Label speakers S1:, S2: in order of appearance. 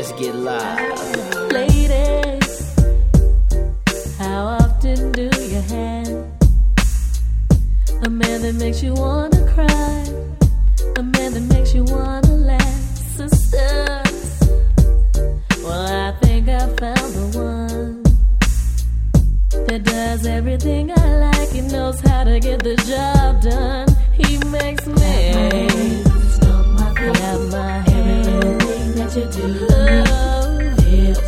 S1: Let's get live.
S2: Ladies, how often do you have a man that makes you wanna cry, a man that makes you wanna laugh? Sisters, well, I think I found the one that does everything I like. He knows how to get the job done. He makes me got my hair, every little thing that you do feels